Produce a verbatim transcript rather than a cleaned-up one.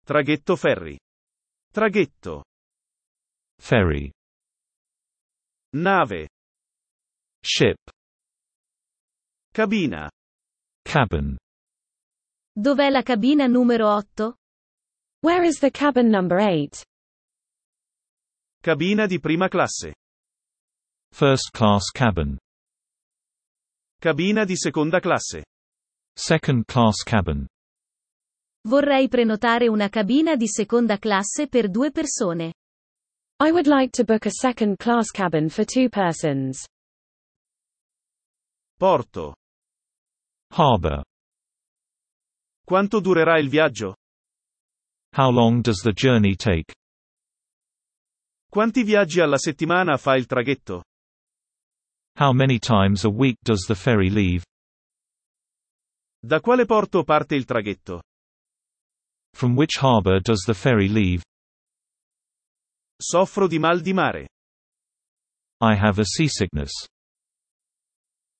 Traghetto ferry. Traghetto. Ferry. Nave. Ship. Cabina. Cabin. Dov'è la cabina numero otto? Where is the cabin number eight? Cabina di prima classe. First class cabin. Cabina di seconda classe. Second class cabin. Vorrei prenotare una cabina di seconda classe per due persone. I would like to book a second class cabin for two persons. Porto. Harbor. Quanto durerà il viaggio? How long does the journey take? Quanti viaggi alla settimana fa il traghetto? How many times a week does the ferry leave? Da quale porto parte il traghetto? From which harbor does the ferry leave? Soffro di mal di mare. I have a seasickness.